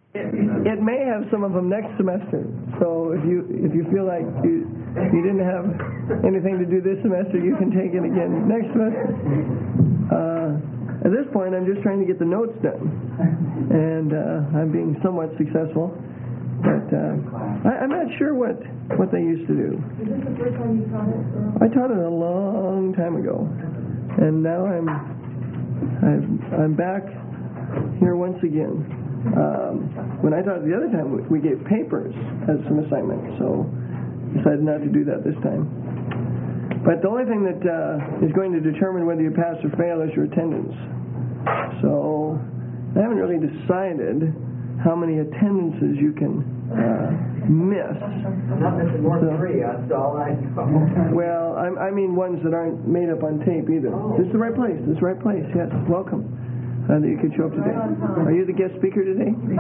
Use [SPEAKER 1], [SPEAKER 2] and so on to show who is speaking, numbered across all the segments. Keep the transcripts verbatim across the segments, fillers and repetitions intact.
[SPEAKER 1] It, it may have some of them next semester. So if you if you feel like you you didn't have anything to do this semester, you can take it again next semester. Uh, at this point, I'm just trying to get the notes done, and uh, I'm being somewhat successful. But uh, I, I'm not sure what, what they used to do.
[SPEAKER 2] Is this the first time you taught it? Or?
[SPEAKER 1] I taught it a long time ago, and now I'm I'm, I'm back here once again. Um, when I taught it the other time, we, we gave papers as an assignment, so I decided not to do that this time. But the only thing that uh, is going to determine whether you pass or fail is your attendance. So I haven't really decided how many attendances you can uh, miss.
[SPEAKER 3] I'm not missing more than so, three, that's all I know.
[SPEAKER 1] Well, I, I mean ones that aren't made up on tape either. Oh. This is the right place. This is the right place. Yes, welcome. Uh, that you could show up today. Are you the guest speaker today? Take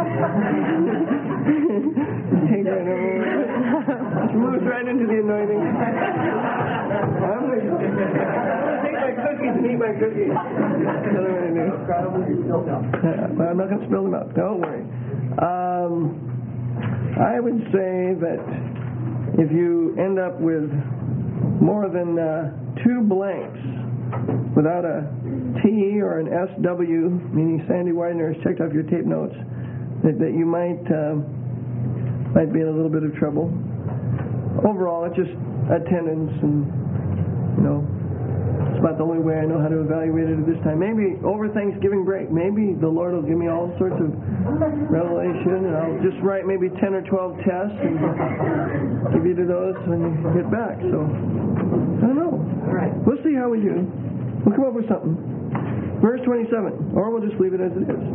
[SPEAKER 1] right over. Moves right into the anointing. I'm going to take my cookies and eat my cookies. That's what I'm going to do. Uh, well, I'm not going to spill them out. Don't worry. Um, I would say that if you end up with more than uh, two blanks without a T or an S W, meaning Sandy Widener has checked off your tape notes, that, that you might uh, might be in a little bit of trouble. Overall, it's just attendance, and you know, it's about the only way I know how to evaluate it at this time. Maybe over Thanksgiving break, maybe the Lord will give me all sorts of revelation, and I'll just write maybe ten or twelve tests and give you to those when you get back. So I don't know.
[SPEAKER 3] All right.
[SPEAKER 1] We'll see how we do. We'll come up with something. Verse twenty-seven, or we'll just leave it as it is.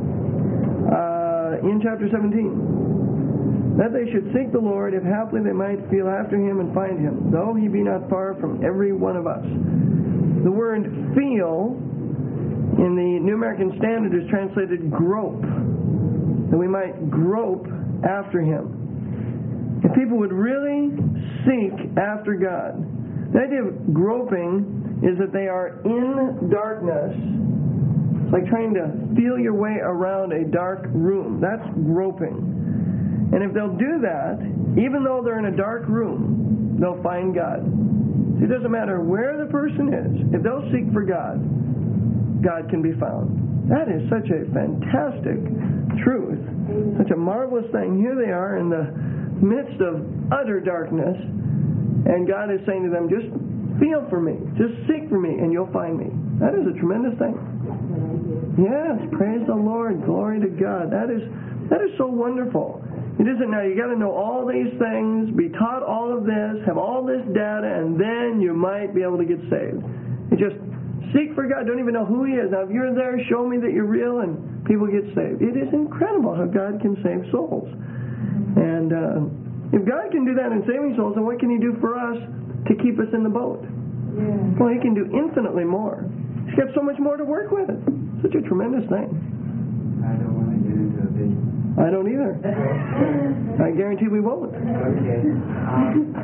[SPEAKER 1] Uh, in chapter seventeen, that they should seek the Lord, if haply they might feel after Him and find Him, though He be not far from every one of us. The word feel in the New American Standard is translated grope, that we might grope after Him. If people would really seek after God, the idea of groping is that they are in darkness. It's like trying to feel your way around a dark room. That's groping. And if they'll do that, even though they're in a dark room, they'll find God. It doesn't matter where the person is. If they'll seek for God, God can be found. That is such a fantastic truth. Such a marvelous thing. Here they are in the midst of utter darkness, and God is saying to them, just feel for me. Just seek for me, and you'll find me. That is a tremendous thing. Yes, praise the Lord. Glory to God. That is that is so wonderful. It isn't now you got to know all these things, be taught all of this, have all this data, and then you might be able to get saved. You just seek for God. Don't even know who He is. Now, if you're there, show me that you're real, and people get saved. It is incredible how God can save souls. And uh, if God can do that in saving souls, then what can He do for us to keep us in the boat?
[SPEAKER 2] Yeah.
[SPEAKER 1] Well, He can do infinitely more. He's got so much more to work with. Such a tremendous thing.
[SPEAKER 3] I don't want to get into a vision.
[SPEAKER 1] I don't either. I guarantee we won't.
[SPEAKER 3] Okay. Um,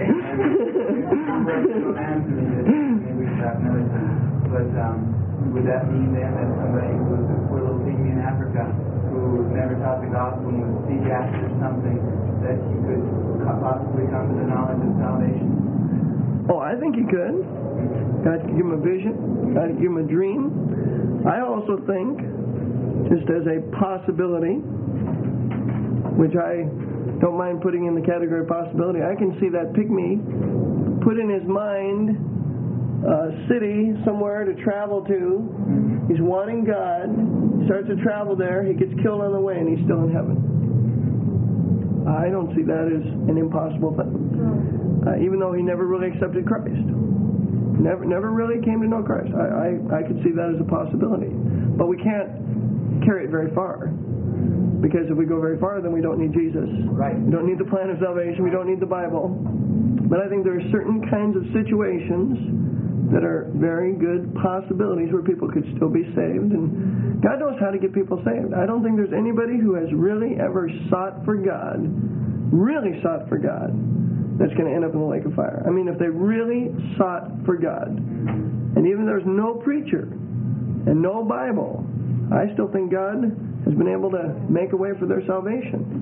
[SPEAKER 3] answer me this. Maybe we should have another time. But um, would that mean then that somebody who was a poor little pygmy in Africa who never taught the gospel and would seek after something that he could possibly come to the knowledge of salvation?
[SPEAKER 1] Oh, I think he could. God could give him a vision. God could give him a dream. I also think, just as a possibility, which I don't mind putting in the category of possibility, I can see that pygmy put in his mind a city somewhere to travel to. He's wanting God. He starts to travel there. He gets killed on the way, and he's still in heaven. I don't see that as an impossible thing. Uh, even though he never really accepted Christ. Never never really came to know Christ. I, I, I could see that as a possibility. But we can't carry it very far. Because if we go very far, then we don't need Jesus.
[SPEAKER 3] Right.
[SPEAKER 1] We don't need the plan of salvation. We don't need the Bible. But I think there are certain kinds of situations that are very good possibilities where people could still be saved. And God knows how to get people saved. I don't think there's anybody who has really ever sought for God, really sought for God, that's going to end up in the lake of fire. I mean, if they really sought for God, and even there's no preacher and no Bible, I still think God has been able to make a way for their salvation.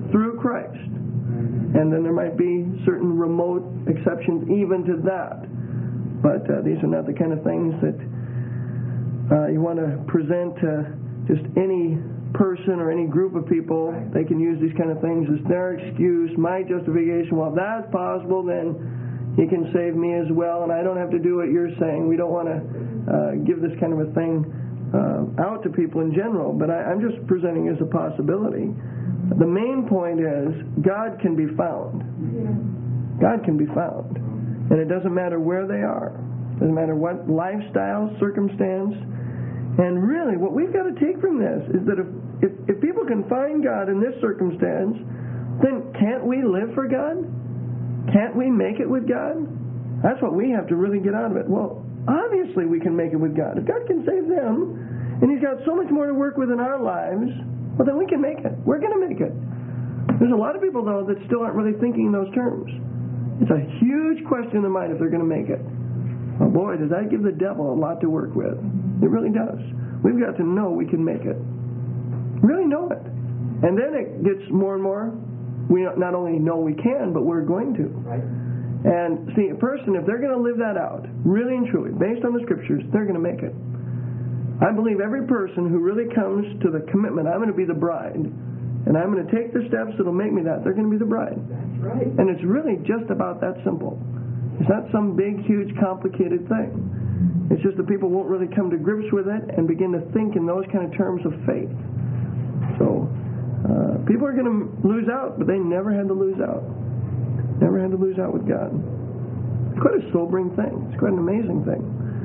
[SPEAKER 1] through Christ. And then there might be certain remote exceptions even to that. But uh, these are not the kind of things that uh, you want to present to just any person or any group of people. They can use these kind of things as their excuse, my justification. Well, if that's possible, then He can save me as well, and I don't have to do what you're saying. We don't want to uh, give this kind of a thing uh, out to people in general, but I, I'm just presenting it as a possibility. The main point is God can be found. God can be found. And it doesn't matter where they are. It doesn't matter what lifestyle, circumstance. And really, what we've got to take from this is that if, if, if people can find God in this circumstance, then can't we live for God? Can't we make it with God? That's what we have to really get out of it. Well, obviously we can make it with God. If God can save them, and He's got so much more to work with in our lives, well, then we can make it. We're going to make it. There's a lot of people, though, that still aren't really thinking in those terms. It's a huge question in their mind if they're going to make it. Oh, boy, does that give the devil a lot to work with. It really does. We've got to know we can make it. Really know it. And then it gets more and more, we not only know we can, but we're going to.
[SPEAKER 3] Right.
[SPEAKER 1] And see, a person, if they're going to live that out, really and truly, based on the Scriptures, they're going to make it. I believe every person who really comes to the commitment, I'm going to be the bride, and I'm going to take the steps that will make me that, they're going to be the bride.
[SPEAKER 3] That's right.
[SPEAKER 1] And it's really just about that simple. It's not some big, huge, complicated thing. It's just that people won't really come to grips with it and begin to think in those kind of terms of faith. So, uh, people are going to lose out, but they never had to lose out. Never had to lose out with God. It's quite a sobering thing. It's quite an amazing thing.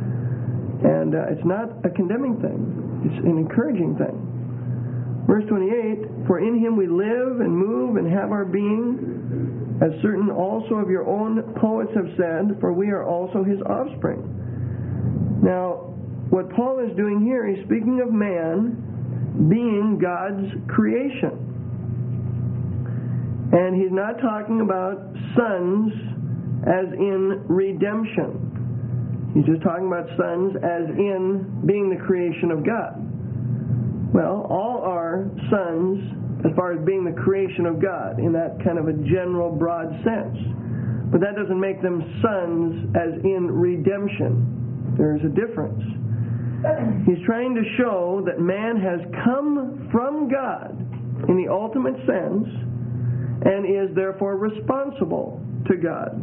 [SPEAKER 1] And uh, it's not a condemning thing. It's an encouraging thing. Verse twenty-eight, for in Him we live and move and have our being, as certain also of your own poets have said, for we are also His offspring. Now, what Paul is doing here, he's speaking of man being God's creation. And he's not talking about sons as in redemption. He's just talking about sons as in being the creation of God. Well, all are sons as far as being the creation of God in that kind of a general, broad sense. But that doesn't make them sons as in redemption. There is a difference. He's trying to show that man has come from God in the ultimate sense and is therefore responsible to God.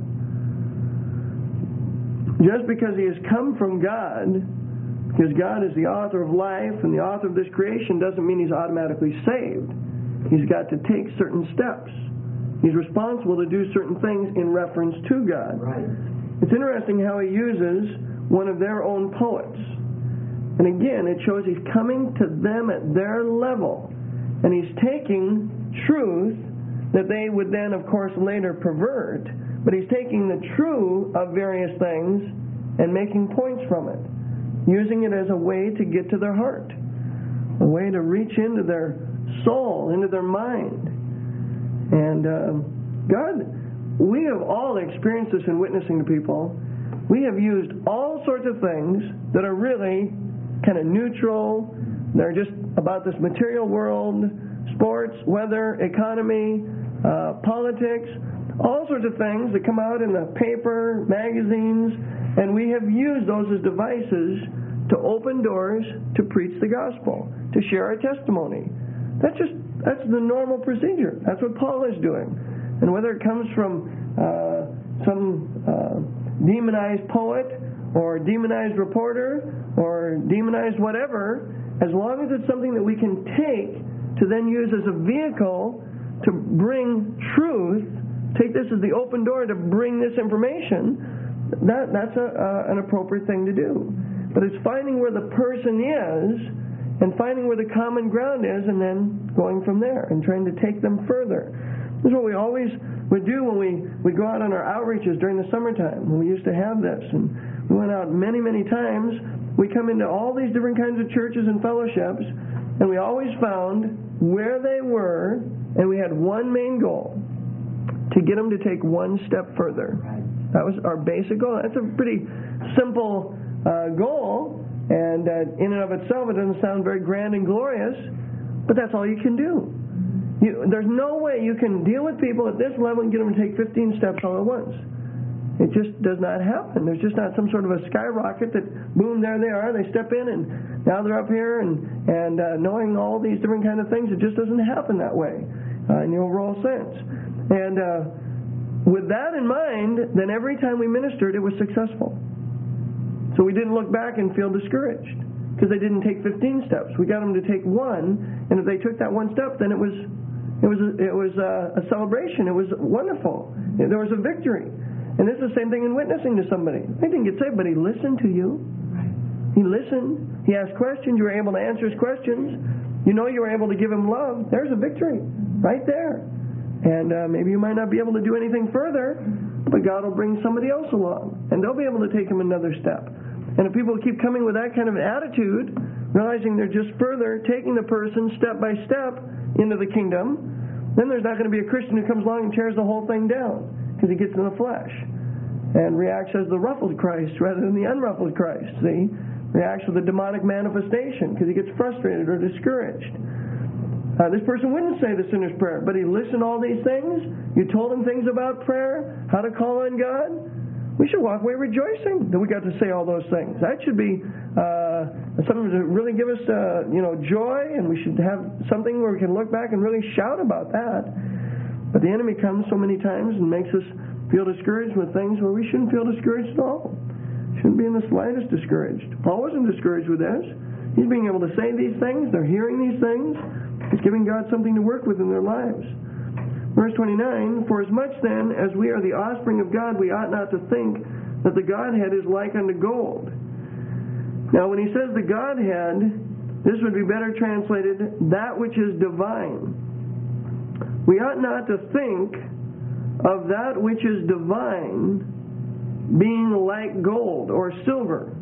[SPEAKER 1] Just because he has come from God, because God is the author of life and the author of this creation, doesn't mean he's automatically saved. He's got to take certain steps. He's responsible to do certain things in reference to God.
[SPEAKER 3] Right.
[SPEAKER 1] It's interesting how he uses one of their own poets. And again, it shows he's coming to them at their level. And he's taking truth that they would then, of course, later pervert. But he's taking the true of various things and making points from it, using it as a way to get to their heart, a way to reach into their soul, into their mind. And uh, God, we have all experienced this in witnessing to people. We have used all sorts of things that are really kind of neutral. They're just about this material world, sports, weather, economy, uh, politics, all sorts of things that come out in the paper, magazines, and we have used those as devices to open doors to preach the gospel, to share our testimony. That's just, that's the normal procedure. That's what Paul is doing. And whether it comes from uh, some uh, demonized poet or demonized reporter or demonized whatever, as long as it's something that we can take to then use as a vehicle to bring truth, take this as the open door to bring this information, that, that's a, uh, an appropriate thing to do. But it's finding where the person is and finding where the common ground is and then going from there and trying to take them further. This is what we always would do when we would go out on our outreaches during the summertime, when we used to have this. And we went out many, many times. We come into all these different kinds of churches and fellowships, and we always found where they were, and we had one main goal, to get them to take one step further. That was our basic goal. That's a pretty simple uh, goal, and uh, in and of itself it doesn't sound very grand and glorious, but that's all you can do. You, there's no way you can deal with people at this level and get them to take fifteen steps all at once. It just does not happen. There's just not some sort of a skyrocket that, boom, there they are. They step in, and now they're up here, and, and uh, knowing all these different kind of things. It just doesn't happen that way uh, in the overall sense. And uh, with that in mind, then every time we ministered, it was successful. So we didn't look back and feel discouraged because they didn't take fifteen steps. We got them to take one, and if they took that one step, then it was it was a, it was a, a celebration. It was wonderful. There was a victory. And this is the same thing in witnessing to somebody. They didn't get saved, but he listened to you. He listened. He asked questions. You were able to answer his questions. You know you were able to give him love. There's a victory right there. And uh, maybe you might not be able to do anything further, but God will bring somebody else along, and they'll be able to take him another step. And if people keep coming with that kind of attitude, realizing they're just further taking the person step by step into the kingdom, then there's not going to be a Christian who comes along and tears the whole thing down because he gets in the flesh and reacts as the ruffled Christ rather than the unruffled Christ. See? Reacts with a demonic manifestation because he gets frustrated or discouraged. Uh, this person wouldn't say the sinner's prayer, but he listened to all these things. You told him things about prayer, how to call on God. We should walk away rejoicing that we got to say all those things. That should be uh, something to really give us, uh, you know, joy, and we should have something where we can look back and really shout about that. But the enemy comes so many times and makes us feel discouraged with things where we shouldn't feel discouraged at all. Shouldn't be in the slightest discouraged. Paul wasn't discouraged with this. He's being able to say these things. They're hearing these things. It's giving God something to work with in their lives. Verse twenty-nine, for as much then as we are the offspring of God, we ought not to think that the Godhead is like unto gold. Now when he says the Godhead, this would be better translated, that which is divine. We ought not to think of that which is divine being like gold or silver.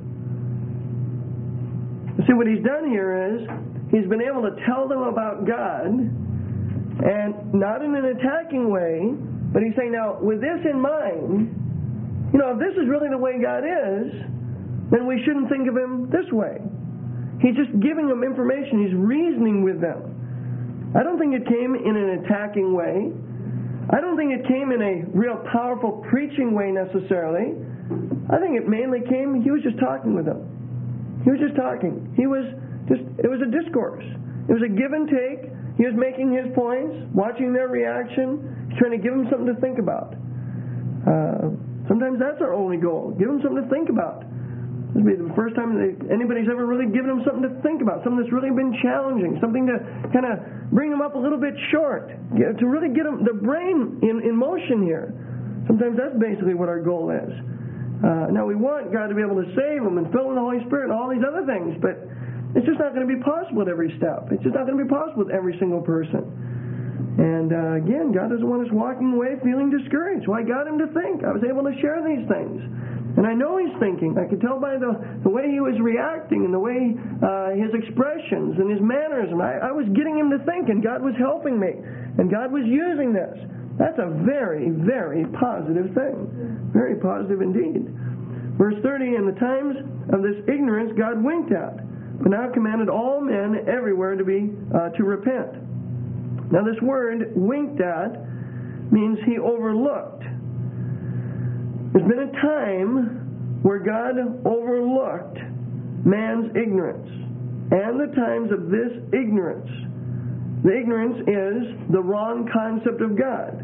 [SPEAKER 1] See, what he's done here is he's been able to tell them about God, and not in an attacking way, but he's saying, now, with this in mind, you know, if this is really the way God is, then we shouldn't think of him this way. He's just giving them information. He's reasoning with them. I don't think it came in an attacking way. I don't think it came in a real powerful preaching way necessarily. I think it mainly came, he was just talking with them. He was just talking. He was just, it was a discourse. It was a give and take. He was making his points, watching their reaction, trying to give them something to think about. Uh, sometimes that's our only goal. Give them something to think about. This will be the first time that anybody's ever really given them something to think about, something that's really been challenging, something to kind of bring them up a little bit short, get, to really get them, their brain in, in motion here. Sometimes that's basically what our goal is. Uh, now we want God to be able to save them and fill them with the Holy Spirit and all these other things, but it's just not going to be possible at every step. It's just not going to be possible with every single person. And uh, again, God doesn't want us walking away feeling discouraged. Well, I got him to think. I was able to share these things. And I know he's thinking. I could tell by the, the way he was reacting and the way uh, his expressions and his mannerism. I, I was getting him to think, and God was helping me. And God was using this. That's a very, very positive thing. Very positive indeed. Verse thirty, in the times of this ignorance God winked at, but now commanded all men everywhere to be uh, to repent. Now this word winked at means he overlooked. There's been a time where God overlooked man's ignorance. And the times of this ignorance. The ignorance is the wrong concept of God.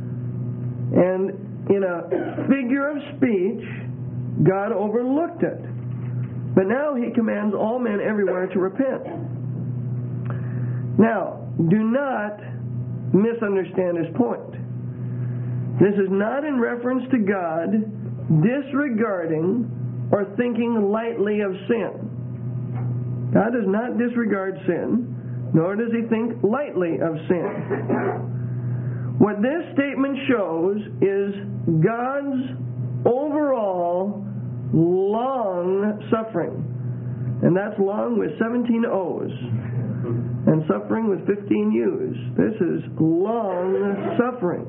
[SPEAKER 1] And in a figure of speech, God overlooked it. But now he commands all men everywhere to repent. Now, do not misunderstand his point. This is not in reference to God disregarding or thinking lightly of sin. God does not disregard sin, nor does he think lightly of sin. What this statement shows is God's overall long suffering. And that's long with seventeen O's. And suffering with fifteen U's. This is long suffering.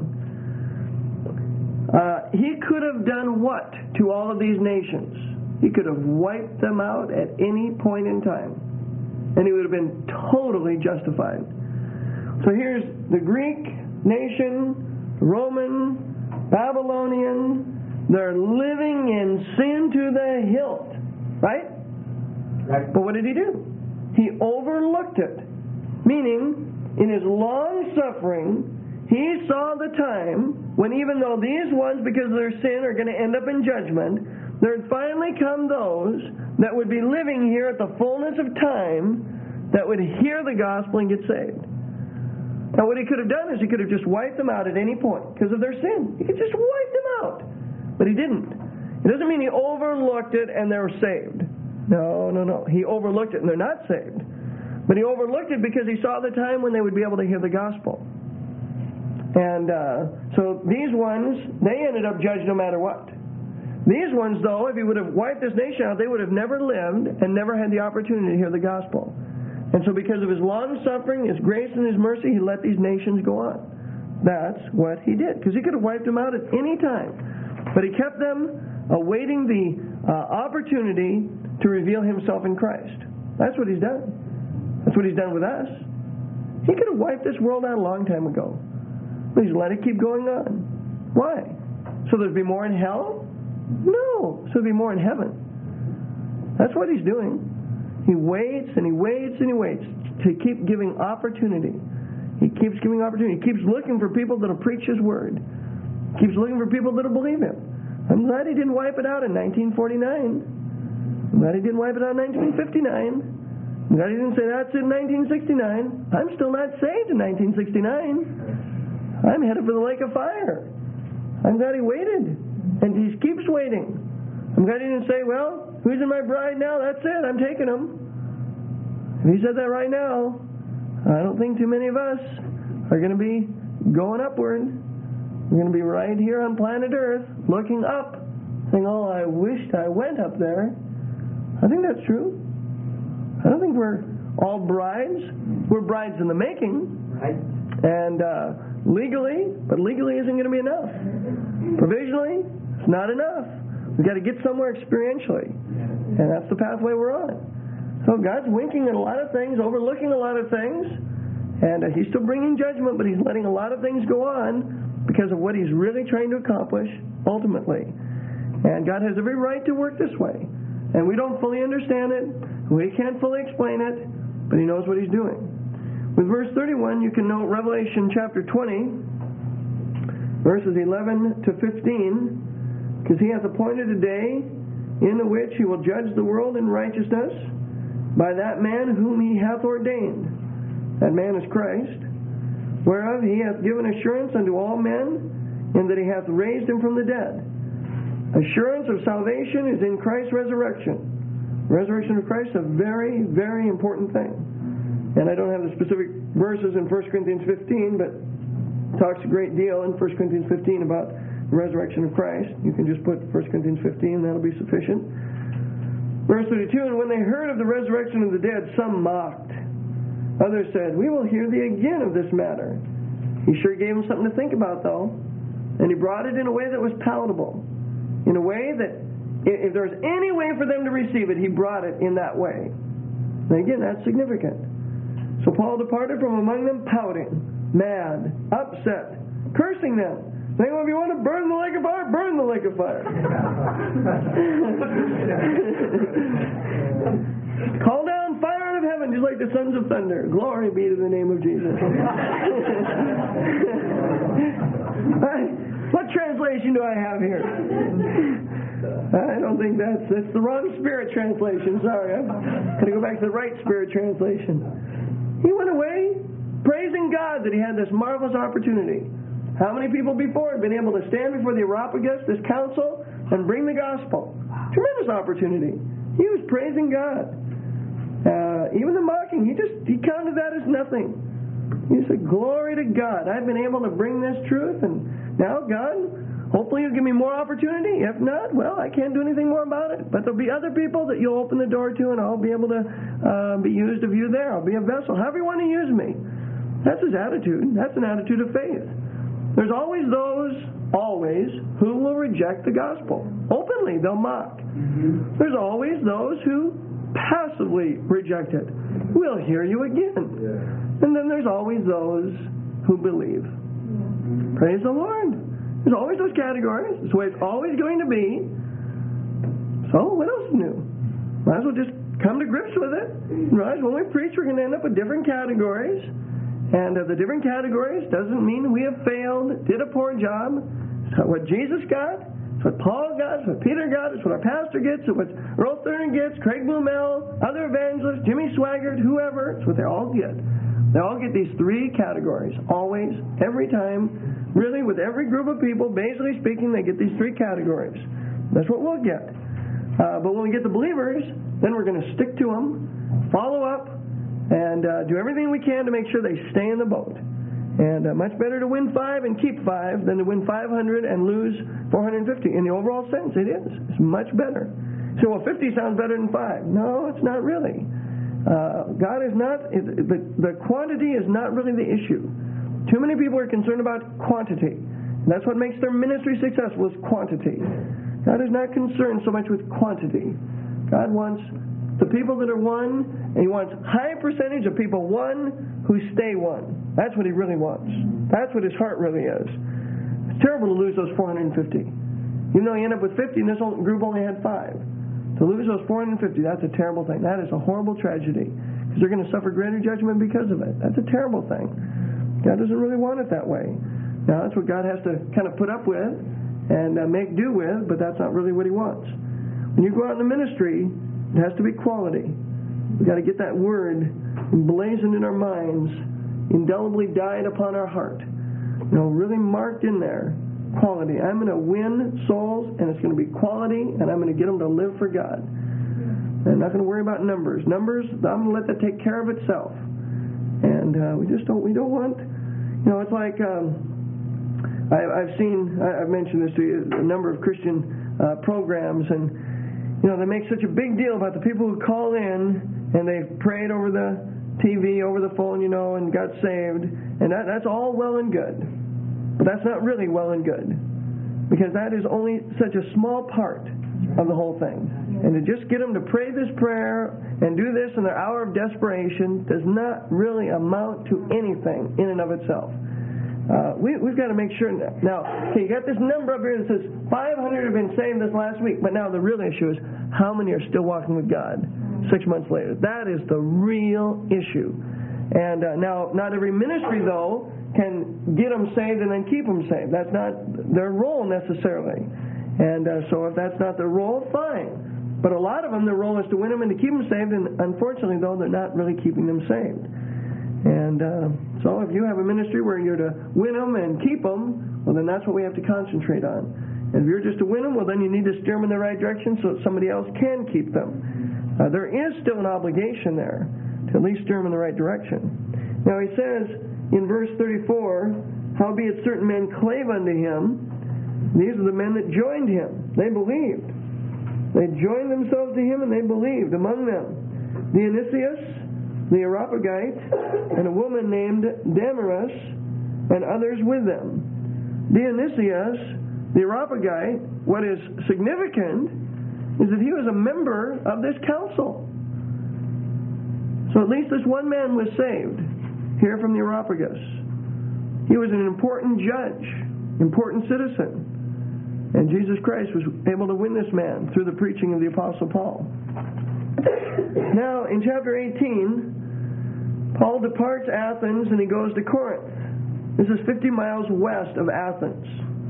[SPEAKER 1] Uh, he could have done what to all of these nations? He could have wiped them out at any point in time. And he would have been totally justified. So here's the Greek nation, Roman, Babylonian. They're living in sin to the hilt. Right?
[SPEAKER 3] Right.
[SPEAKER 1] But what did he do? He overlooked it. Meaning, in his long suffering, he saw the time when even though these ones, because of their sin, are going to end up in judgment, there would finally come those that would be living here at the fullness of time that would hear the gospel and get saved. Now what he could have done is he could have just wiped them out at any point because of their sin. He could just wipe them out. But he didn't. It doesn't mean he overlooked it and they were saved. No, no, no. He overlooked it and they're not saved. But he overlooked it because he saw the time when they would be able to hear the gospel. And uh, so these ones, they ended up judged no matter what. These ones, though, if he would have wiped this nation out, they would have never lived and never had the opportunity to hear the gospel. And so because of his long suffering, his grace and his mercy, he let these nations go on. That's what he did. Because he could have wiped them out at any time. But he kept them awaiting the uh, opportunity to reveal himself in Christ. That's what he's done. That's what he's done with us. He could have wiped this world out a long time ago. But he's let it keep going on. Why? So there'd be more in hell? No. So there'd be more in heaven. That's what he's doing. He waits and he waits and he waits to keep giving opportunity. He keeps giving opportunity. He keeps looking for people that will preach his word. He keeps looking for people that will believe him. I'm glad he didn't wipe it out in nineteen forty-nine. I'm glad he didn't wipe it out in nineteen fifty-nine. I'm glad he didn't say that's in nineteen sixty-nine. I'm still not saved in nineteen sixty-nine. I'm headed for the lake of fire. I'm glad he waited. And he keeps waiting. I'm glad he didn't say, well, who's in my bride now? That's it. I'm taking him. If he said that right now, I don't think too many of us are going to be going upward. We're going to be right here on planet Earth, looking up, saying, oh, I wished I went up there. I think that's true. I don't think we're all brides. We're brides in the making.
[SPEAKER 3] Right.
[SPEAKER 1] And uh, legally, but legally isn't going to be enough. Provisionally, it's not enough. We've got to get somewhere experientially. And that's the pathway we're on. So God's winking at a lot of things, overlooking a lot of things. And uh, he's still bringing judgment, but he's letting a lot of things go on because of what he's really trying to accomplish ultimately. And God has every right to work this way. And we don't fully understand it. We can't fully explain it. But he knows what he's doing. With verse thirty-one, you can note Revelation chapter twenty, verses eleven to fifteen. Because he hath appointed a day in the which he will judge the world in righteousness by that man whom he hath ordained. That man is Christ. Whereof he hath given assurance unto all men, in that he hath raised him from the dead. Assurance of salvation is in Christ's resurrection. Resurrection of Christ is a very, very important thing. And I don't have the specific verses in First Corinthians fifteen, but it talks a great deal in First Corinthians fifteen about the resurrection of Christ. You can just put First Corinthians fifteen, that'll be sufficient. Verse thirty-two, and when they heard of the resurrection of the dead, some mocked. Others said, we will hear thee again of this matter. He sure gave them something to think about, though. And he brought it in a way that was palatable. In a way that, if there was any way for them to receive it, he brought it in that way. And again, that's significant. So Paul departed from among them pouting, mad, upset, cursing them. Saying, well, if you want to burn the lake of fire, burn the lake of fire. Call down fire out of heaven just like the sons of thunder. Glory be to the name of Jesus. What translation do I have here? I don't think that's that's the wrong Spirit translation. Sorry, I'm going to go back to the right Spirit translation. He went away praising God that he had this marvelous opportunity. How many people before had been able to stand before the Areopagus, this council, and bring the gospel? Tremendous opportunity. He was praising God. Uh, even the mocking, he just he counted that as nothing. He said, glory to God. I've been able to bring this truth, and now God, hopefully you'll give me more opportunity. If not, well, I can't do anything more about it. But there'll be other people that you'll open the door to, and I'll be able to uh, be used of you there. I'll be a vessel. However you want to use me. That's his attitude. That's an attitude of faith. There's always those, always, who will reject the gospel. Openly, they'll mock. Mm-hmm. There's always those who passively reject it. We'll hear you again. Yeah. And then there's always those who believe. Praise the Lord. There's always those categories. It's the way it's always going to be. So, what else is new? Might as well just come to grips with it. Right? When we preach, we're going to end up with different categories. And uh, the different categories doesn't mean we have failed, did a poor job. It's what Jesus got. It's what Paul got. It's what Peter got. It's what our pastor gets. It's what Earl Thurman gets, Craig Blumell, other evangelists, Jimmy Swaggart, whoever. It's what they all get. They all get these three categories. Always, every time, really with every group of people, basically speaking, they get these three categories. That's what we'll get. Uh, but when we get the believers, then we're going to stick to them, follow up, and uh, do everything we can to make sure they stay in the boat. And uh, much better to win five and keep five than to win five hundred and lose four hundred fifty. In the overall sense, it is. It's much better. So, well, fifty sounds better than five. No, it's not really. Uh, God is not, it, the, the quantity is not really the issue. Too many people are concerned about quantity. And that's what makes their ministry successful, is quantity. God is not concerned so much with quantity. God wants the people that are one, and He wants high percentage of people one who stay one. That's what He really wants. That's what His heart really is. It's terrible to lose those four hundred fifty. Even though you end up with fifty, and this group only had five. To lose those four hundred fifty, that's a terrible thing. That is a horrible tragedy, because they're going to suffer greater judgment because of it. That's a terrible thing. God doesn't really want it that way. Now, that's what God has to kind of put up with and uh, make do with, but that's not really what He wants. When you go out in the ministry, it has to be quality. We've got to get that word emblazoned in our minds, indelibly dyed upon our heart. You know, really marked in there. Quality. I'm going to win souls, and it's going to be quality, and I'm going to get them to live for God. I'm not going to worry about numbers. Numbers, I'm going to let that take care of itself. And uh, we just don't. We don't want. You know, it's like um, I, I've seen. I, I've mentioned this to you. A number of Christian uh, programs, and you know, they make such a big deal about the people who call in and they prayed over the T V, over the phone, you know, and got saved, and that, that's all well and good. But that's not really well and good, because that is only such a small part of the whole thing. And to just get them to pray this prayer and do this in their hour of desperation does not really amount to anything in and of itself. Uh, we, we've got to make sure now. Now, okay, you got this number up here that says five hundred have been saved this last week, but now the real issue is how many are still walking with God six months later. That is the real issue. And uh, now, not every ministry, though, can get them saved and then keep them saved. That's not their role necessarily. And uh, so if that's not their role, fine. But a lot of them, their role is to win them and to keep them saved, and unfortunately, though, they're not really keeping them saved. And uh, so if you have a ministry where you're to win them and keep them, well, then that's what we have to concentrate on. And if you're just to win them, well, then you need to steer them in the right direction so that somebody else can keep them. Uh, there is still an obligation there to at least steer them in the right direction. Now, he says in verse thirty-four, howbeit certain men clave unto him. These are the men that joined him. They believed. They joined themselves to him and they believed. Among them, Dionysius, the Areopagite, and a woman named Damaris, and others with them. Dionysius, the Areopagite, what is significant is that he was a member of this council. So at least this one man was saved here from the Areopagus. He was an important judge, important citizen. And Jesus Christ was able to win this man through the preaching of the Apostle Paul. Now, in chapter eighteen, Paul departs Athens and he goes to Corinth. This is fifty miles west of Athens.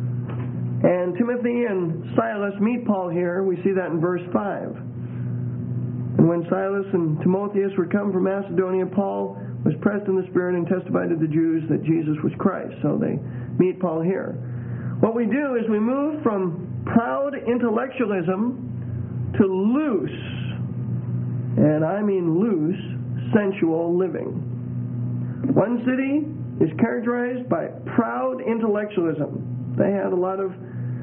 [SPEAKER 1] And Timothy and Silas meet Paul here. We see that in verse five. And when Silas and Timotheus were come from Macedonia, Paul was pressed in the Spirit and testified to the Jews that Jesus was Christ. So they meet Paul here. What we do is we move from proud intellectualism to loose, and I mean loose, sensual living. One city is characterized by proud intellectualism. They had a lot of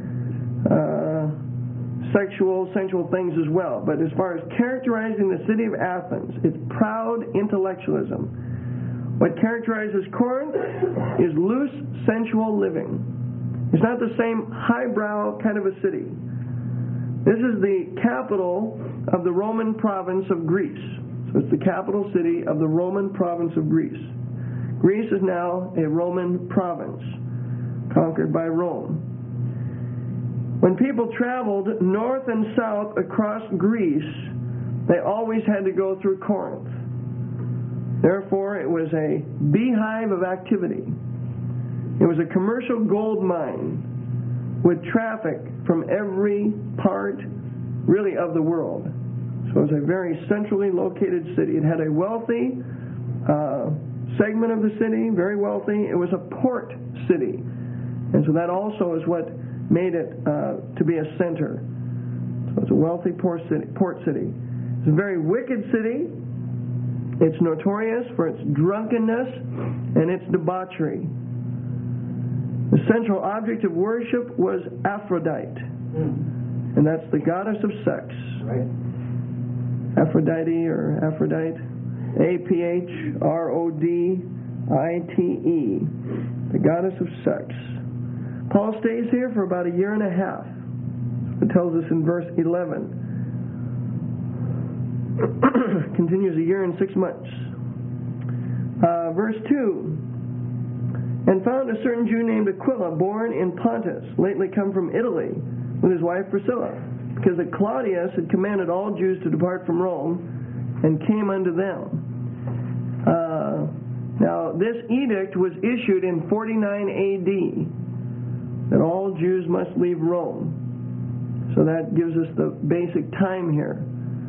[SPEAKER 1] uh, sexual, sensual things as well. But as far as characterizing the city of Athens, it's proud intellectualism. What characterizes Corinth is loose, sensual living. It's not the same highbrow kind of a city. This is the capital of the Roman province of Greece. So it's the capital city of the Roman province of Greece. Greece is now a Roman province, conquered by Rome. When people traveled north and south across Greece, they always had to go through Corinth. Therefore, it was a beehive of activity. It was a commercial gold mine with traffic from every part, really, of the world. So it was a very centrally located city. It had a wealthy uh, segment of the city, very wealthy. It was a port city. And so that also is what made it uh, to be a center. So it's a wealthy port city. Port city. It's a very wicked city. It's notorious for its drunkenness and its debauchery. The central object of worship was Aphrodite. Mm. And that's the goddess of sex.
[SPEAKER 4] Right.
[SPEAKER 1] Aphrodite or Aphrodite. A P H R O D I T E. The goddess of sex. Paul stays here for about a year and a half. It tells us in verse eleven. Continues a year and six months. Uh, verse two. And found a certain Jew named Aquila, born in Pontus, lately come from Italy, with his wife Priscilla, because that Claudius had commanded all Jews to depart from Rome, and came unto them. Uh, now, this edict was issued in forty-nine A D, that all Jews must leave Rome. So that gives us the basic time here.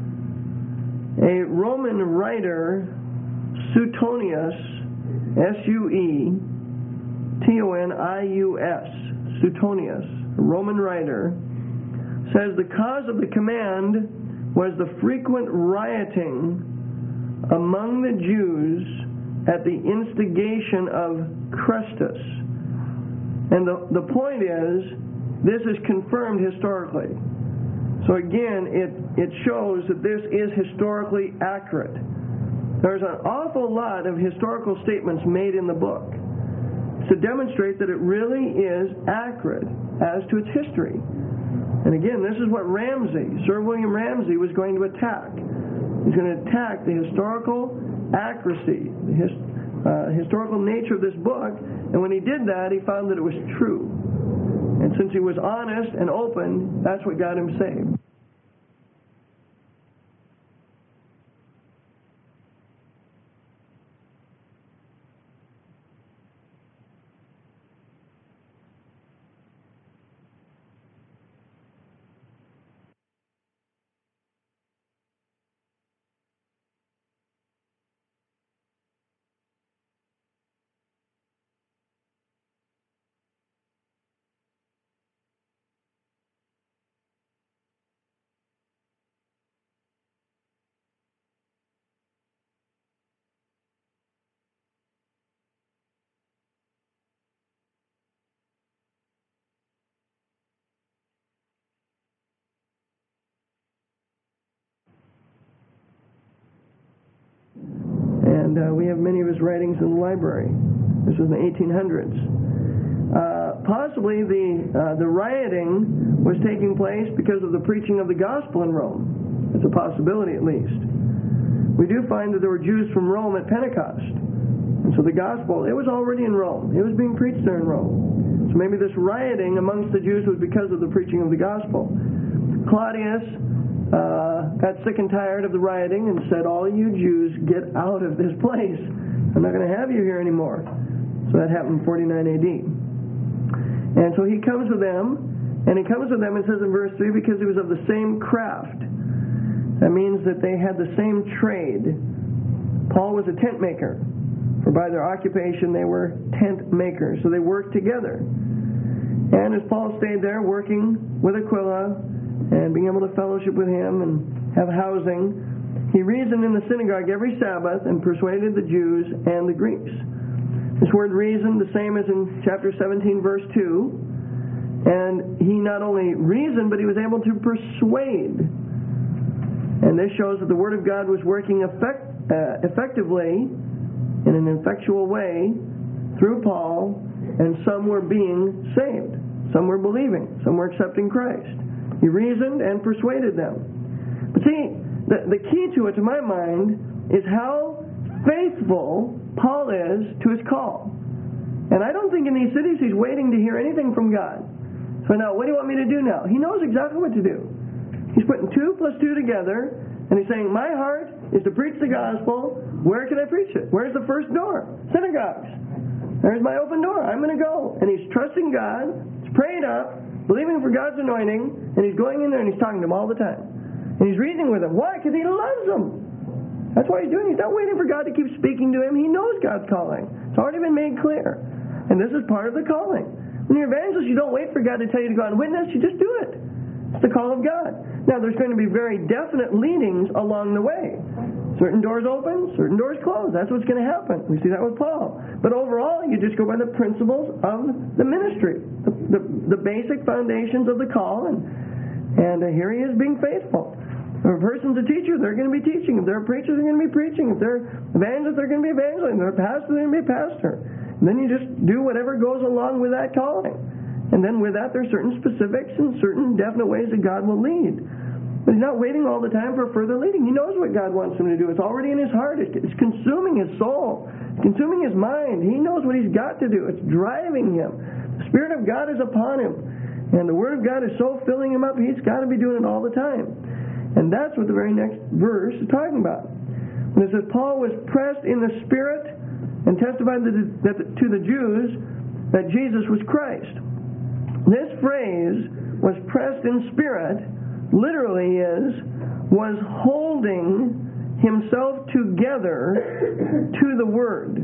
[SPEAKER 1] A Roman writer, Suetonius, S U E T O N I U S, Suetonius, a Roman writer, says the cause of the command was the frequent rioting among the Jews at the instigation of Chrestus. And the, the point is, this is confirmed historically. So again, it, it shows that this is historically accurate. There's an awful lot of historical statements made in the book to demonstrate that it really is accurate as to its history. And again, this is what Ramsey, Sir William Ramsey, was going to attack. He's going to attack the historical accuracy, the his, uh, historical nature of this book. And when he did that, he found that it was true. And since he was honest and open, that's what got him saved. And uh, we have many of his writings in the library. This was in the eighteen hundreds. Uh, possibly the uh, the rioting was taking place because of the preaching of the gospel in Rome. It's a possibility, at least. We do find that there were Jews from Rome at Pentecost. And so the gospel, it was already in Rome. It was being preached there in Rome. So maybe this rioting amongst the Jews was because of the preaching of the gospel. Claudius uh, got sick and tired of the rioting and said, all you Jews, get out of this place. I'm not going to have you here anymore. So that happened in forty-nine A D. And so he comes to them, and he comes to them, it says in verse three, because he was of the same craft. That means that they had the same trade. Paul was a tent maker, for by their occupation they were tent makers. So they worked together. And as Paul stayed there working with Aquila and being able to fellowship with him and have housing, he reasoned in the synagogue every Sabbath and persuaded the Jews and the Greeks. This word reason, the same as in chapter seventeen, verse two. And he not only reasoned, but he was able to persuade. And this shows that the Word of God was working effect, uh, effectively in an effectual way through Paul, and some were being saved. Some were believing. Some were accepting Christ. He reasoned and persuaded them. But see, the, the key to it, to my mind, is how faithful Paul is to his call. And I don't think in these cities he's waiting to hear anything from God. So now, what do you want me to do now? He knows exactly what to do. He's putting two plus two together, and he's saying, my heart is to preach the gospel. Where can I preach it? Where's the first door? Synagogues. There's my open door. I'm going to go. And he's trusting God. He's praying up, believing for God's anointing, and he's going in there and he's talking to them all the time. And he's reasoning with them. Why? Because he loves them. That's what he's doing. He's not waiting for God to keep speaking to him. He knows God's calling. It's already been made clear. And this is part of the calling. When you're evangelist, you don't wait for God to tell you to go out and witness. You just do it. It's the call of God. Now, there's going to be very definite leadings along the way. Certain doors open, certain doors close. That's what's going to happen. We see that with Paul. But overall, you just go by the principles of the ministry, the, the, the basic foundations of the call. And, and uh, here he is being faithful. If a person's a teacher, they're going to be teaching. If they're a preacher, they're going to be preaching. If they're evangelists, they're going to be evangelizing. If they're a pastor, they're going to be a pastor. And then you just do whatever goes along with that calling. And then with that, there's certain specifics and certain definite ways that God will lead. But he's not waiting all the time for further leading. He knows what God wants him to do. It's already in his heart. It's consuming his soul. It's consuming his mind. He knows what he's got to do. It's driving him. The Spirit of God is upon him. And the Word of God is so filling him up, he's got to be doing it all the time. And that's what the very next verse is talking about. When it says, Paul was pressed in the Spirit and testified to the Jews that Jesus was Christ. This phrase, was pressed in spirit, literally is, was holding himself together to the Word.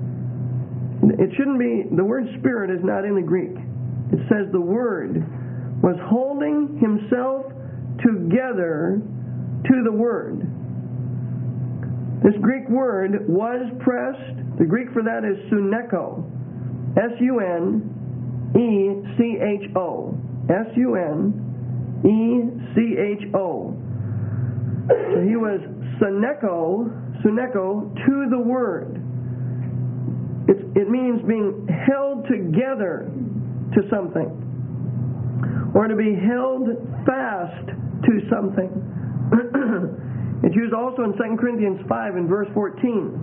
[SPEAKER 1] It shouldn't be, the word spirit is not in the Greek. It says the Word was holding himself together to the Word. This Greek word, was pressed, the Greek for that is suneko. S U N E C H O. S U N E C H O. So he was suneko, suneko to the Word. It's, it means being held together to something, or to be held fast to something. It's used also in Second Corinthians five in verse fourteen.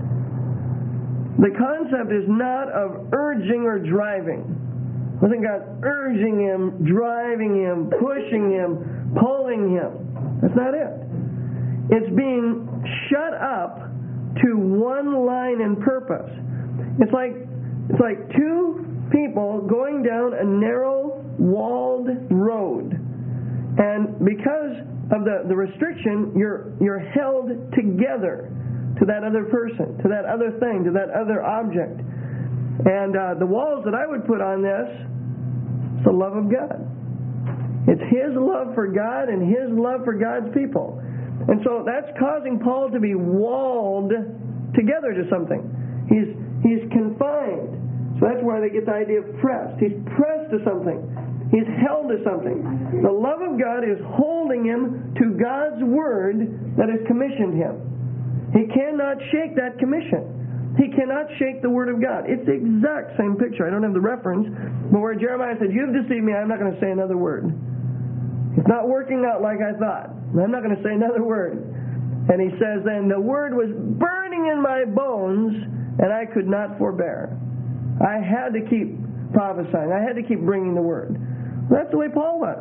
[SPEAKER 1] The concept is not of urging or driving. Wasn't God urging him, driving him, pushing him, pulling him? That's not it. It's being shut up to one line and purpose. It's like it's like two people going down a narrow, walled road. And because of the, the restriction, you're you're held together to that other person, to that other thing, to that other object. And uh, the walls that I would put on this, it's the love of God. It's His love for God and His love for God's people. And so that's causing Paul to be walled together to something. He's he's confined. So that's why they get the idea of pressed. He's pressed to something. He's held to something. The love of God is holding him to God's Word that has commissioned him. He cannot shake that commission. He cannot shake the Word of God. It's the exact same picture. I don't have the reference, but where Jeremiah said, "You've deceived me, I'm not going to say another word. It's not working out like I thought. I'm not going to say another word." And he says, "Then the Word was burning in my bones, and I could not forbear." I had to keep prophesying. I had to keep bringing the Word. That's the way Paul was.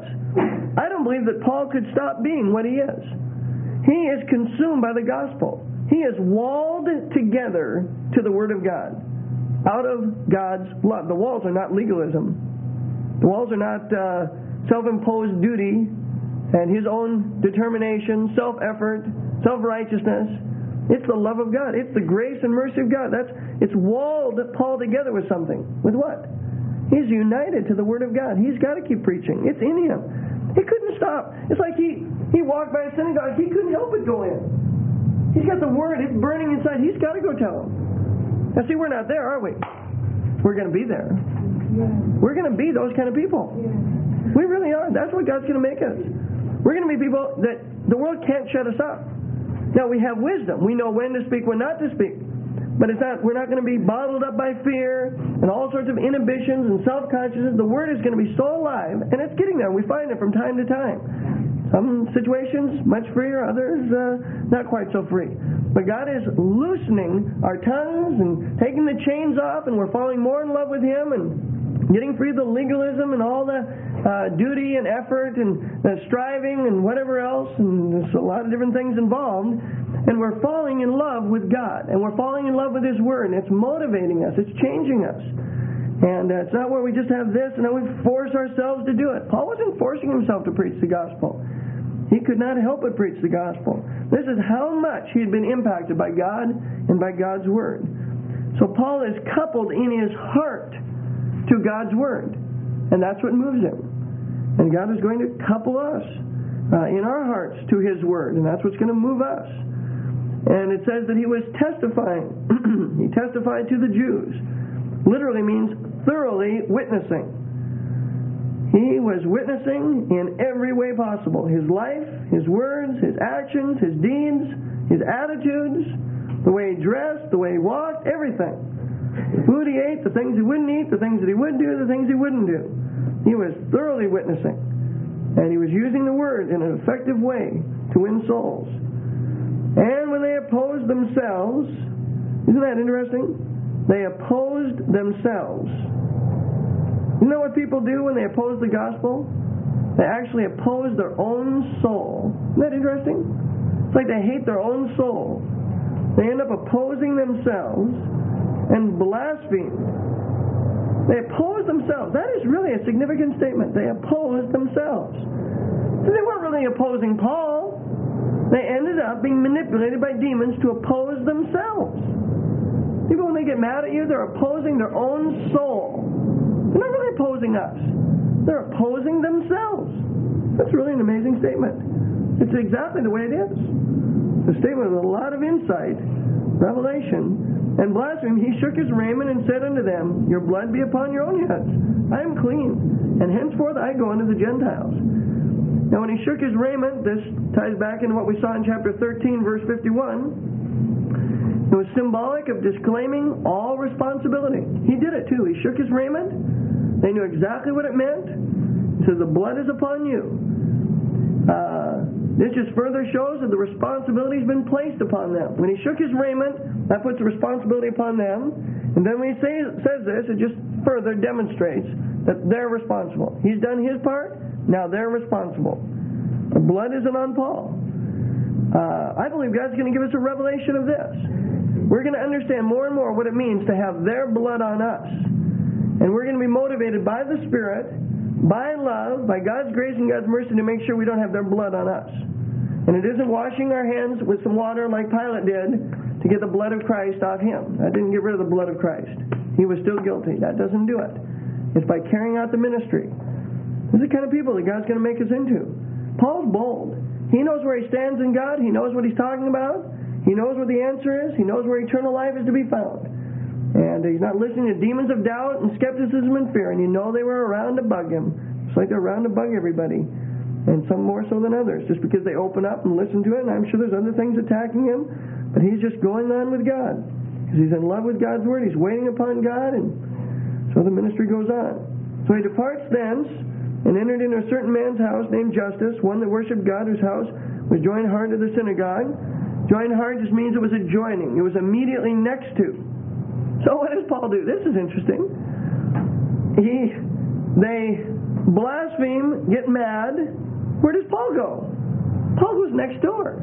[SPEAKER 1] I don't believe that Paul could stop being what he is. He is consumed by the gospel. He is walled together to the Word of God out of God's love. The walls are not legalism. The walls are not uh, self-imposed duty and his own determination, self-effort, self-righteousness. It's the love of God. It's the grace and mercy of God. That's it's walled Paul together with something. With what? He's united to the Word of God. He's got to keep preaching. It's in him. He couldn't stop. It's like he, he walked by a synagogue. He couldn't help but go in. He's got the Word. It's burning inside. He's got to go tell them. Now see, we're not there, are we? We're going to be there.
[SPEAKER 2] Yeah.
[SPEAKER 1] We're going to be those kind of people.
[SPEAKER 2] Yeah.
[SPEAKER 1] We really are. That's what God's going to make us. We're going to be people that the world can't shut us up. Now, we have wisdom. We know when to speak, when not to speak. But it's not. We're not going to be bottled up by fear and all sorts of inhibitions and self-consciousness. The Word is going to be so alive, and it's getting there. We find it from time to time. Some situations much freer, others uh, not quite so free. But God is loosening our tongues and taking the chains off, and we're falling more in love with Him and getting free of the legalism and all the uh, duty and effort and the striving and whatever else, and there's a lot of different things involved. And we're falling in love with God, and we're falling in love with His Word, and it's motivating us, it's changing us. And uh, it's not where we just have this and then we force ourselves to do it. Paul wasn't forcing himself to preach the gospel. He could not help but preach the gospel. This is how much he had been impacted by God and by God's Word. So Paul is coupled in his heart to God's Word, and that's what moves him. And God is going to couple us uh, in our hearts to His Word, and that's what's going to move us. And it says that he was testifying. He testified to the Jews. Literally means thoroughly witnessing. He was witnessing in every way possible. His life, his words, his actions, his deeds, his attitudes, the way he dressed, the way he walked, everything. The food he ate, the things he wouldn't eat, the things that he would do, the things he wouldn't do. He was thoroughly witnessing. And he was using the Word in an effective way to win souls. And when they opposed themselves, isn't that interesting? They opposed themselves. You know what people do when they oppose the gospel? They actually oppose their own soul. Isn't that interesting? It's like they hate their own soul. They end up opposing themselves and blaspheme. They oppose themselves. That is really a significant statement. They opposed themselves. So they weren't really opposing Paul. They ended up being manipulated by demons to oppose themselves. People, when they get mad at you, they're opposing their own soul. They're not really opposing us. They're opposing themselves. That's really an amazing statement. It's exactly the way it is. It's a statement with a lot of insight, revelation, and blasphemy. He shook his raiment and said unto them, Your blood be upon your own heads. I am clean, and henceforth I go unto the Gentiles. Now when he shook his raiment, this ties back into what we saw in chapter thirteen, verse fifty-one. It was symbolic of disclaiming all responsibility. He did it too. He shook his raiment. They knew exactly what it meant. He says, the blood is upon you. Uh, this just further shows that the responsibility has been placed upon them. When he shook his raiment, that puts the responsibility upon them. And then when he say, says this, it just further demonstrates that they're responsible. He's done his part. Now they're responsible. The blood isn't on Paul. Uh, I believe God's going to give us a revelation of this. We're going to understand more and more what it means to have their blood on us. And we're going to be motivated by the Spirit, by love, by God's grace and God's mercy to make sure we don't have their blood on us. And it isn't washing our hands with some water like Pilate did to get the blood of Christ off him. That didn't get rid of the blood of Christ. He was still guilty. That doesn't do it. It's by carrying out the ministry. This is the kind of people that God's going to make us into. Paul's bold. He knows where he stands in God. He knows what he's talking about. He knows what the answer is. He knows where eternal life is to be found. And he's not listening to demons of doubt and skepticism and fear. And you know they were around to bug him. It's like they're around to bug everybody. And some more so than others. Just because they open up and listen to it. And I'm sure there's other things attacking him. But he's just going on with God. Because he's in love with God's Word. He's waiting upon God. And so the ministry goes on. So he departs thence and entered into a certain man's house named Justus, one that worshipped God, whose house was joined hard to the synagogue. Joined hard just means it was adjoining. It was immediately next to. So what does Paul do? This is interesting. He, they blaspheme, get mad. Where does Paul go? Paul goes next door.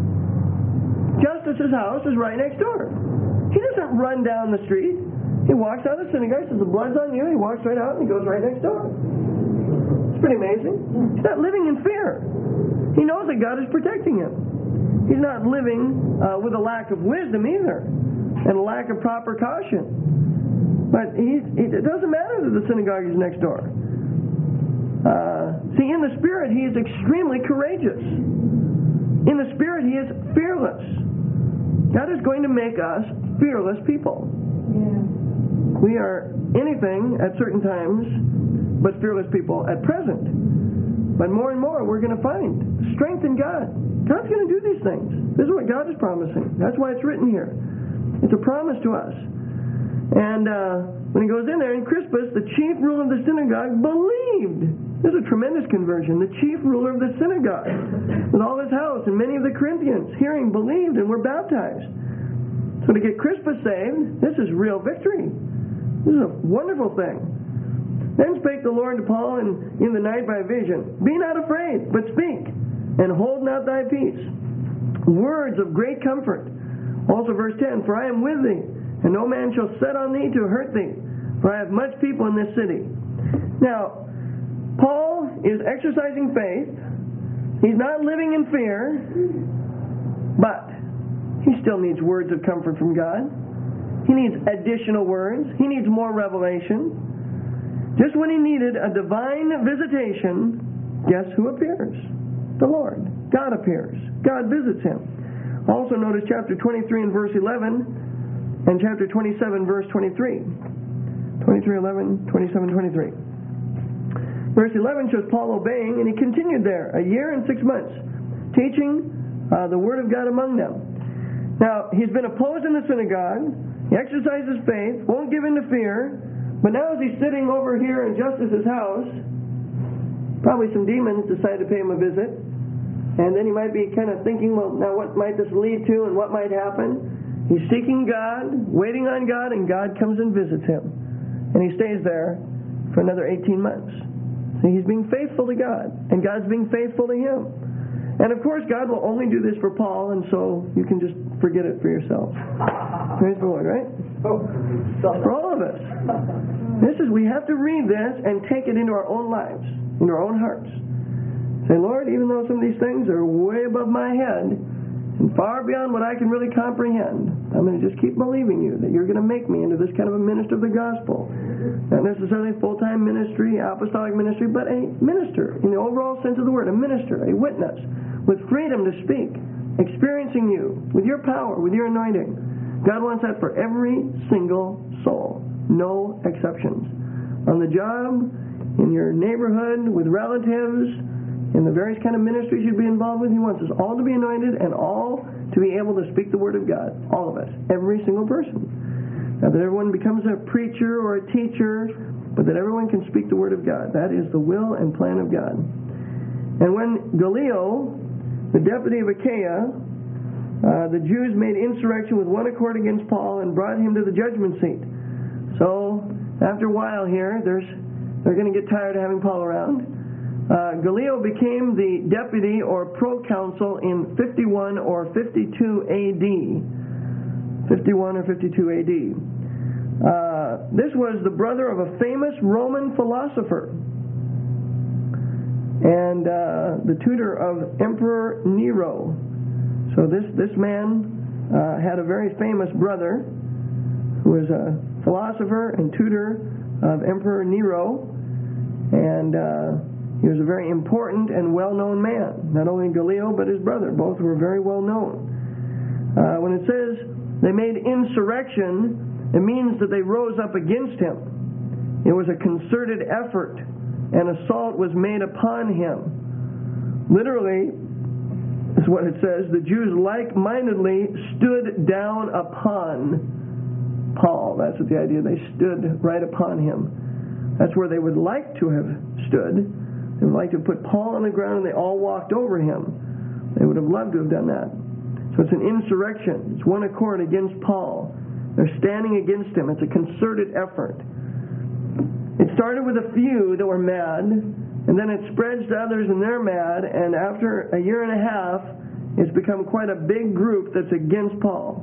[SPEAKER 1] Justus's house is right next door. He doesn't run down the street. He walks out of the synagogue, says the blood's on you. He walks right out and he goes right next door. It's pretty amazing. He's not living in fear. He knows that God is protecting him. He's not living uh, with a lack of wisdom either, and a lack of proper caution. But he's, it doesn't matter that the synagogue is next door. Uh, see, in the Spirit, he is extremely courageous. In the Spirit, he is fearless. God is going to make us fearless people.
[SPEAKER 2] Yeah.
[SPEAKER 1] We are anything at certain times but fearless people at present. But more and more we're going to find strength in God. God's going to do these things. This is what God is promising. That's why it's written here. It's a promise to us. And uh, when he goes in there, and Crispus, the chief ruler of the synagogue, believed This is a tremendous conversion. The chief ruler of the synagogue, with all his house, and many of the Corinthians, hearing, believed, and were baptized. So to get Crispus saved, this is real victory. This is a wonderful thing. Then spake the Lord to Paul in, in the night by a vision, Be not afraid, but speak, and hold not thy peace. Words of great comfort. Also verse ten, For I am with thee, and no man shall set on thee to hurt thee, for I have much people in this city. Now, Paul is exercising faith. He's not living in fear, but he still needs words of comfort from God. He needs additional words. He needs more revelation. Just when he needed a divine visitation, guess who appears? The Lord. God appears. God visits him. Also notice chapter twenty-three and verse eleven and chapter twenty-seven verse twenty-three. twenty-three, eleven, twenty-seven, twenty-three. Verse eleven shows Paul obeying, and he continued there a year and six months, teaching uh, the word of God among them. Now, he's been opposed in the synagogue. He exercises faith, won't give in to fear, but now as he's sitting over here in Justus's house, probably some demons decide to pay him a visit, and then he might be kind of thinking, well, now what might this lead to and what might happen? He's seeking God, waiting on God, and God comes and visits him. And he stays there for another eighteen months. So he's being faithful to God, and God's being faithful to him. And of course, God will only do this for Paul, and so you can just forget it for yourself. Praise the Lord, right? For all of us. This is, we have to read this and take it into our own lives, into our own hearts. Say, Lord, even though some of these things are way above my head and far beyond what I can really comprehend, I'm going to just keep believing you that you're going to make me into this kind of a minister of the gospel. Not necessarily full-time ministry, apostolic ministry, but a minister in the overall sense of the word, a minister, a witness, with freedom to speak, experiencing you with your power, with your anointing. God wants that for every single soul, no exceptions. On the job, in your neighborhood, with relatives, in the various kind of ministries you'd be involved with, He wants us all to be anointed and all to be able to speak the Word of God. All of us. Every single person. Not that everyone becomes a preacher or a teacher, but that everyone can speak the Word of God. That is the will and plan of God. And when Gallio, the deputy of Achaia, uh, the Jews made insurrection with one accord against Paul and brought him to the judgment seat. So, after a while here, there's, they're going to get tired of having Paul around. Uh, Gallio became the deputy or proconsul in fifty-one or fifty-two A D. fifty-one or fifty-two A D. Uh, this was the brother of a famous Roman philosopher and uh, the tutor of Emperor Nero. So this, this man uh, had a very famous brother who was a philosopher and tutor of Emperor Nero, and uh, he was a very important and well-known man. Not only Gallio, but his brother. Both were very well-known. Uh, when it says they made insurrection, it means that they rose up against him. It was a concerted effort. An assault was made upon him. Literally, is what it says, the Jews like-mindedly stood down upon Paul. That's what the idea. They stood right upon him. That's where they would like to have stood. They would like to put Paul on the ground and they all walked over him. They would have loved to have done that. So it's an insurrection. It's one accord against Paul. They're standing against him. It's a concerted effort. It started with a few that were mad, and then it spreads to others and they're mad, and after a year and a half, it's become quite a big group that's against Paul.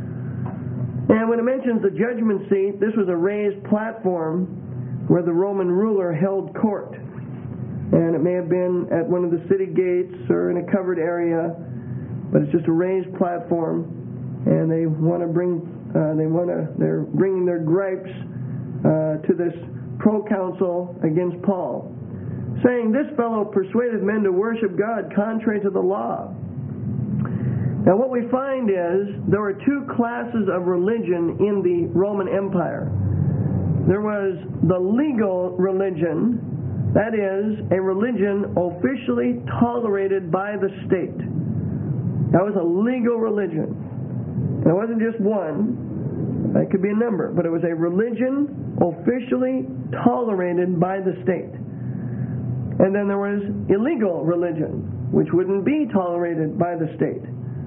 [SPEAKER 1] And when it mentions the judgment seat, this was a raised platform where the Roman ruler held court. And it may have been at one of the city gates or in a covered area, but it's just a raised platform, and they want to bring, uh, they want to, they're bringing their gripes uh, to this proconsul against Paul, saying, "This fellow persuaded men to worship God contrary to the law." Now, what we find is there were two classes of religion in the Roman Empire. There was the legal religion. That is, a religion officially tolerated by the state. That was a legal religion. And it wasn't just one. It could be a number. But it was a religion officially tolerated by the state. And then there was illegal religion, which wouldn't be tolerated by the state.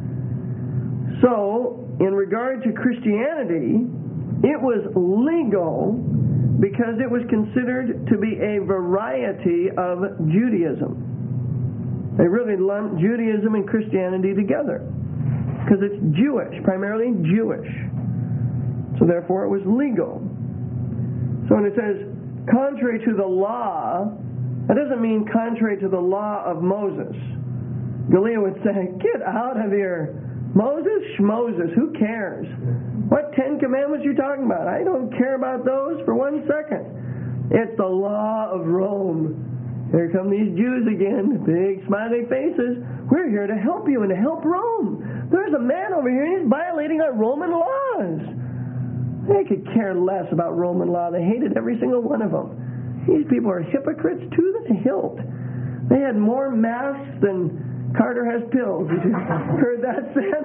[SPEAKER 1] So, in regard to Christianity, it was legal because it was considered to be a variety of Judaism. They really lumped Judaism and Christianity together because it's Jewish, primarily Jewish. So therefore it was legal. So when it says contrary to the law, that doesn't mean contrary to the law of Moses. Galileo would say, get out of here. Moses, schmoses, who cares? What Ten Commandments are you talking about? I don't care about those for one second. It's the law of Rome. Here come these Jews again, big smiley faces. We're here to help you and to help Rome. There's a man over here, he's violating our Roman laws. They could care less about Roman law. They hated every single one of them. These people are hypocrites to the hilt. They had more masks than Carter has pills. You heard that said?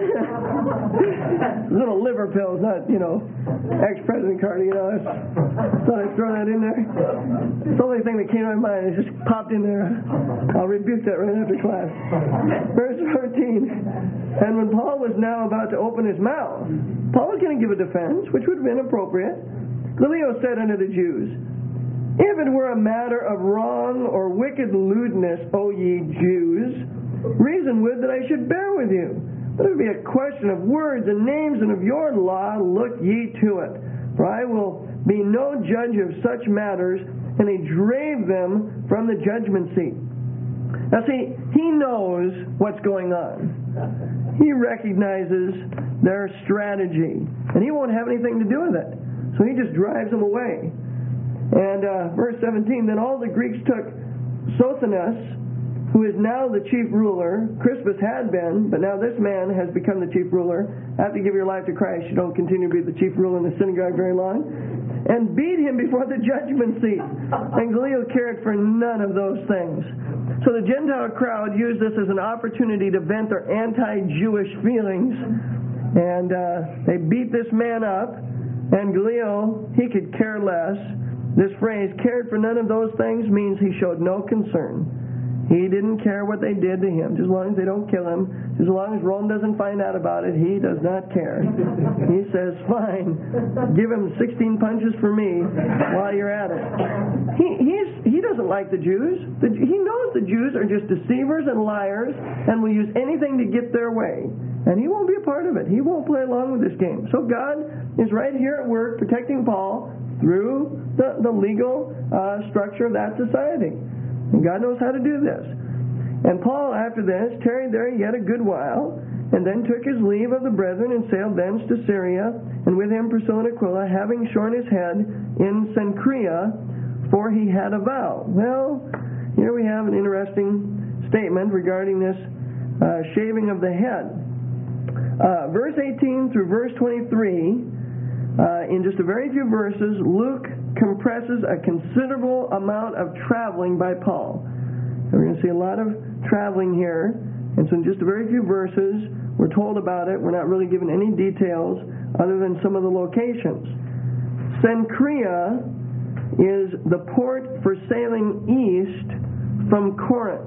[SPEAKER 1] Little liver pills, not, you know, ex-President Carter, you know. I thought I'd throw that in there. It's the only thing that came to my mind. It just popped in there. I'll rebuke that right after class. Verse fourteen. And when Paul was now about to open his mouth, Paul was going to give a defense, which would have been appropriate. Galileo said unto the Jews, if it were a matter of wrong or wicked lewdness, O ye Jews, reason would that I should bear with you. But it would be a question of words and names, and of your law look ye to it. For I will be no judge of such matters. And he drave them from the judgment seat. Now see, he knows what's going on. He recognizes their strategy. And he won't have anything to do with it. So he just drives them away. And uh, verse seventeen, then all the Greeks took Sosthenes, who is now the chief ruler. Crispus had been, but now this man has become the chief ruler. After you give your life to Christ, you don't continue to be the chief ruler in the synagogue very long. And beat him before the judgment seat. And Galileo cared for none of those things. So the Gentile crowd used this as an opportunity to vent their anti-Jewish feelings. And uh, they beat this man up. And Galileo, he could care less. This phrase, cared for none of those things, means he showed no concern. He didn't care what they did to him. Just as long as they don't kill him, as long as Rome doesn't find out about it, he does not care. He says, fine, give him sixteen punches for me while you're at it. He he's, he doesn't like the Jews. The, he knows the Jews are just deceivers and liars and will use anything to get their way. And he won't be a part of it. He won't play along with this game. So God is right here at work protecting Paul through the, the legal uh, structure of that society. And God knows how to do this. And Paul, after this, tarried there yet a good while, and then took his leave of the brethren, and sailed thence to Syria, and with him Priscilla and Aquila, having shorn his head in Cenchrea, for he had a vow. Well, here we have an interesting statement regarding this uh, shaving of the head. Uh, verse eighteen through verse twenty-three, uh, in just a very few verses, Luke compresses a considerable amount of traveling by Paul. And we're going to see a lot of traveling here. And so in just a very few verses, we're told about it. We're not really given any details other than some of the locations. Cenchrea is the port for sailing east from Corinth.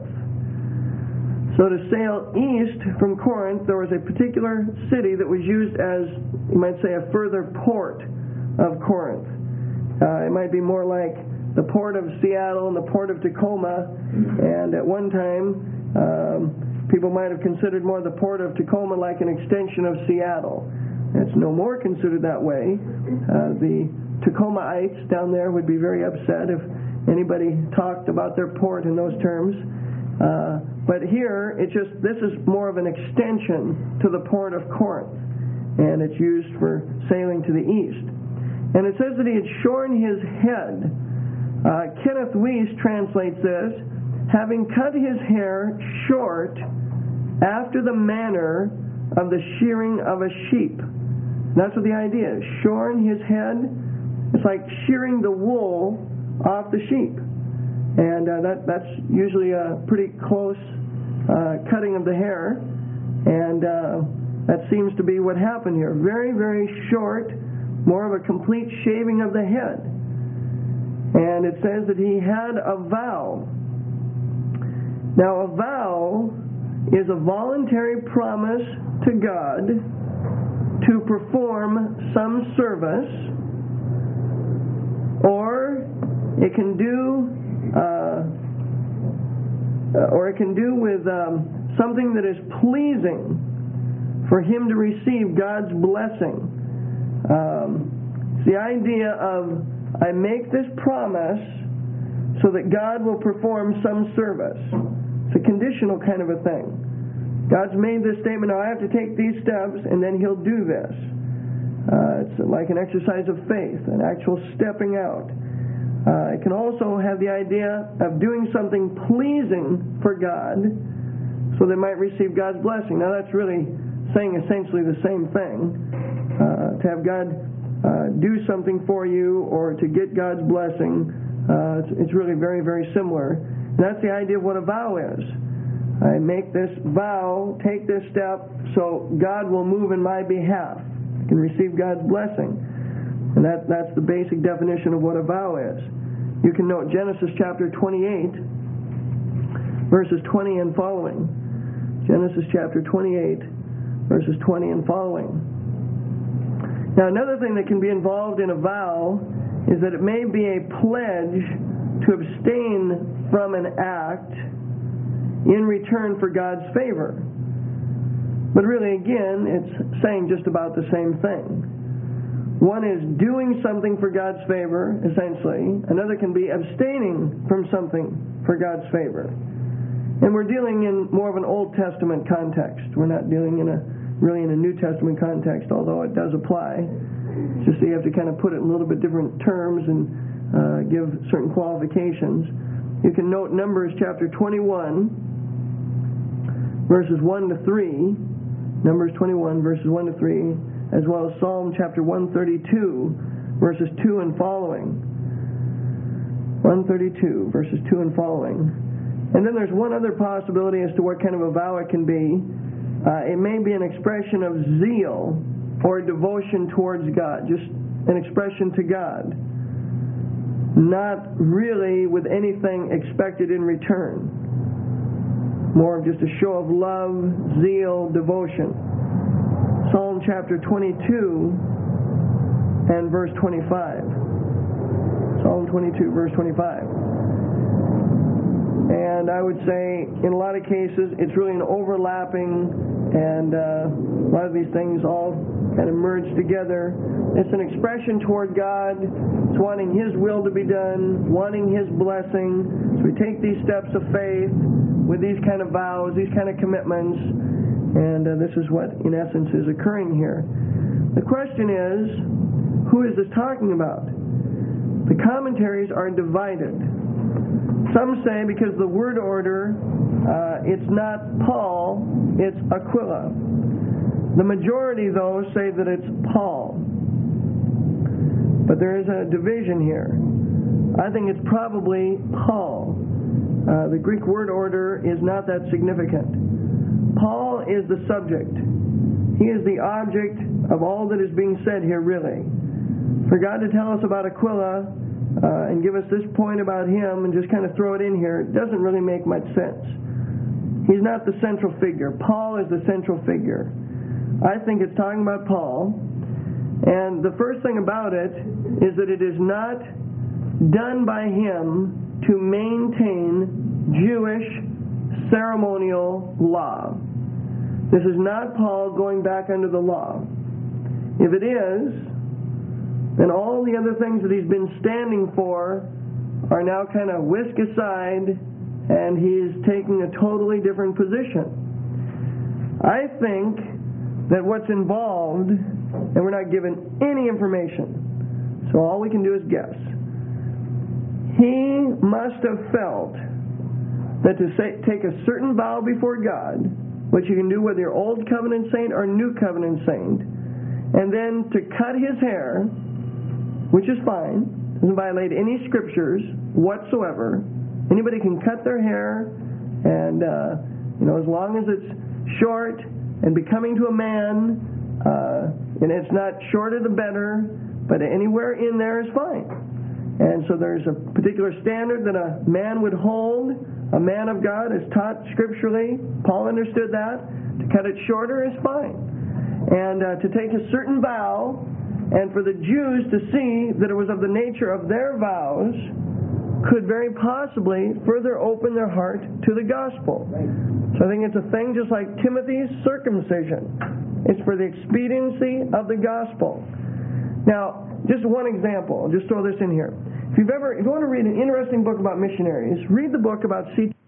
[SPEAKER 1] So to sail east from Corinth, there was a particular city that was used as, you might say, a further port of Corinth. Uh, it might be more like the port of Seattle and the port of Tacoma, and at one time um, people might have considered more the port of Tacoma like an extension of Seattle. It's no more considered that way. Uh, the Tacomaites down there would be very upset if anybody talked about their port in those terms. Uh, but here, it just this is more of an extension to the port of Corinth, and it's used for sailing to the east. And it says that he had shorn his head. Uh, Kenneth Weiss translates this, having cut his hair short after the manner of the shearing of a sheep. That's what the idea is. Shorn his head, it's like shearing the wool off the sheep. And uh, that that's usually a pretty close uh, cutting of the hair. And uh, that seems to be what happened here. Very, very short, more of a complete shaving of the head. And it says that he had a vow. Now, a vow is a voluntary promise to God to perform some service, or it can do, uh, or it can do with um, something that is pleasing for him to receive God's blessing. Um, it's the idea of, I make this promise so that God will perform some service. It's a conditional kind of a thing. God's made this statement, now I have to take these steps, and then he'll do this. Uh, it's like an exercise of faith, an actual stepping out. Uh, it can also have the idea of doing something pleasing for God so they might receive God's blessing. Now that's really saying essentially the same thing. Uh, to have God uh, do something for you or to get God's blessing, uh, it's, it's really very, very similar. And that's the idea of what a vow is. I make this vow, take this step, so God will move in my behalf. I can receive God's blessing. And that, that's the basic definition of what a vow is. You can note Genesis chapter twenty-eight, verses twenty and following. Genesis chapter twenty-eight, verses twenty and following. Now, another thing that can be involved in a vow is that it may be a pledge to abstain from an act in return for God's favor. But really, again, it's saying just about the same thing. One is doing something for God's favor, essentially. Another can be abstaining from something for God's favor. And we're dealing in more of an Old Testament context. We're not dealing in a really in a New Testament context, although it does apply. It's just that you have to kind of put it in a little bit different terms and uh, give certain qualifications. You can note Numbers chapter twenty-one, verses one to three, Numbers twenty-one, verses one to three, as well as Psalm chapter one thirty-two, verses two and following. one thirty-two, verses two and following. And then there's one other possibility as to what kind of a vow it can be. Uh, it may be an expression of zeal or devotion towards God, just an expression to God, not really with anything expected in return. More of just a show of love, zeal, devotion. Psalm chapter twenty-two and verse twenty-five. Psalm twenty-two, verse twenty-five. And I would say, in a lot of cases, it's really an overlapping, and uh, a lot of these things all kind of merge together. It's an expression toward God. It's wanting His will to be done, wanting His blessing. So we take these steps of faith with these kind of vows, these kind of commitments, and uh, this is what, in essence, is occurring here. The question is, who is this talking about? The commentaries are divided. Some say because the word order, uh, it's not Paul, it's Aquila. The majority, though, say that it's Paul. But there is a division here. I think it's probably Paul. Uh, the Greek word order is not that significant. Paul is the subject. He is the object of all that is being said here, really. For God to tell us about Aquila uh, and give us this point about him and just kind of throw it in here, it doesn't really make much sense. He's not the central figure. Paul is the central figure. I think it's talking about Paul. And the first thing about it is that it is not done by him to maintain Jewish ceremonial law. This is not Paul going back under the law. If it is, then all the other things that he's been standing for are now kind of whisked aside, and he's taking a totally different position. I think that what's involved, and we're not given any information, so all we can do is guess. He must have felt that to say, take a certain vow before God, which you can do whether you're Old Covenant saint or New Covenant saint, and then to cut his hair, which is fine, doesn't violate any scriptures whatsoever. Anybody can cut their hair, and uh, you know, as long as it's short and becoming to a man, uh, and it's not shorter the better, but anywhere in there is fine. And so there's a particular standard that a man would hold. A man of God is taught scripturally. Paul understood that. To cut it shorter is fine. And uh, to take a certain vow, and for the Jews to see that it was of the nature of their vows, could very possibly further open their heart to the gospel. So I think it's a thing just like Timothy's circumcision. It's for the expediency of the gospel. Now, just one example. I'll just throw this in here. If you've ever, if you want to read an interesting book about missionaries, read the book about C T